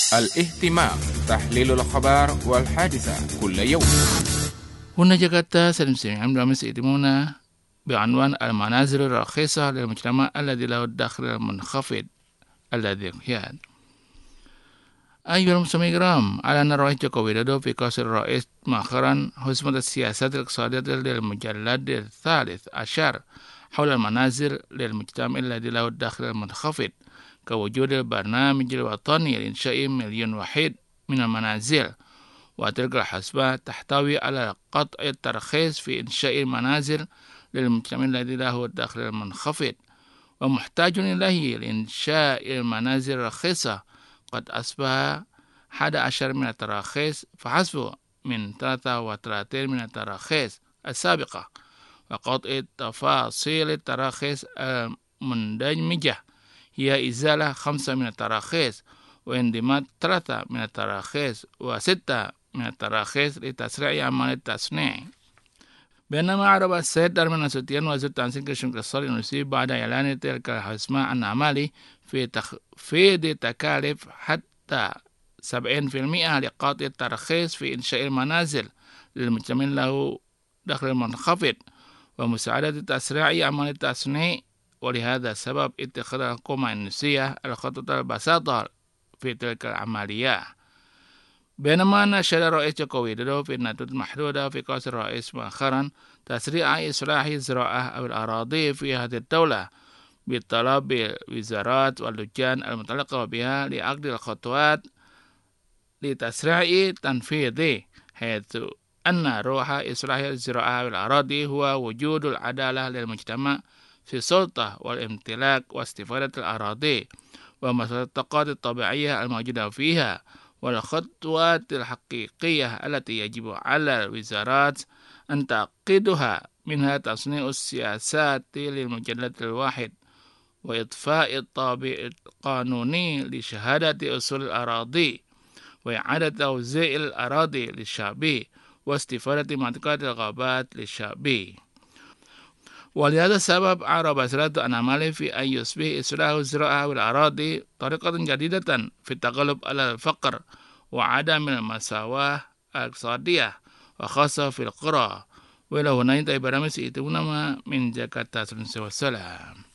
الاهتمام تحليل الأخبار والحادثة كل يوم. هنا جاكرتا سلمسين عمد أمس يتمون بعنوان المنازل الرخيصة للمجتمع الذي له الدخل المنخفض الذي ينهيان. أيها المستمعين الكرام، على أن الرئيس جوكو ويدودو في قصر الرئيس مؤخرا حسمة السياسات الاقتصادية للمجلد الثالث عشر حول المنازل للمجتمع الذي له الدخل المنخفض، كوجود البرنامج الوطني لإنشاء 1,000,000 وحيد من المنازل، وتلك الحسبة تحتوي على قطع الترخيص في إنشاء المنازل للمجتمع الذي له الدخل المنخفض، ومحتاج إليه لإنشاء المنازل الرخيصة قد أصبح 11 من التراخيص فحسب من 33 من التراخيص السابقة، وقطع تفاصيل التراخيص المندمجة هي إزالة 5 من التراخيص وانضمام 3 من التراخيص و6 من التراخيص لتسريع عملية التصنيع. بينما أعرب السيد درمان نسوتيان وزير التنسيق الشمال الصالح بعد إعلان تلك الحسمة عن عمله في تخفيض تكاليف حتى 70% لقطع الترخيص في إنشاء المنازل للمجتمع له دخل منخفض ومساعدة تسريع عملية التصنيع. ولهذا السبب اتخذ الحكومة الإندونيسية الخطوة البسيطة في تلك العملية. بينما نشر الرئيس جوكو ويدودو في الندوة المحدودة في قصر الرئيس مؤخرا تسريع إصلاح الزراعة أو الأراضي في هذه الدولة بطلب بالوزارات واللجان المتعلقة بها لعقد الخطوات لتسريع تنفيذه، حيث أن روح إصلاح الزراعة والأراضي هو وجود العدالة للمجتمع في السلطة والامتلاك واستفادة الأراضي والمشتقات الطبيعية الموجودة فيها، والخطوات الحقيقية التي يجب على الوزارات أن تعقدها، منها تصنيع السياسات للمجلد الواحد وإضفاء الطابع القانوني لشهادة أصول الأراضي وإعادة توزيع الأراضي للشعب واستفادة منطقة الغابات للشعب. ولهذا السبب أعرب وزارة عن عمله في أن يصبح إصلاح الزراعة والأراضي طريقة جديدة في التغلب على الفقر وعدم المساواة الاقتصادية وخاصة في القرى. ولو هنا برامج يتمنى من جاكرتا. والسلام.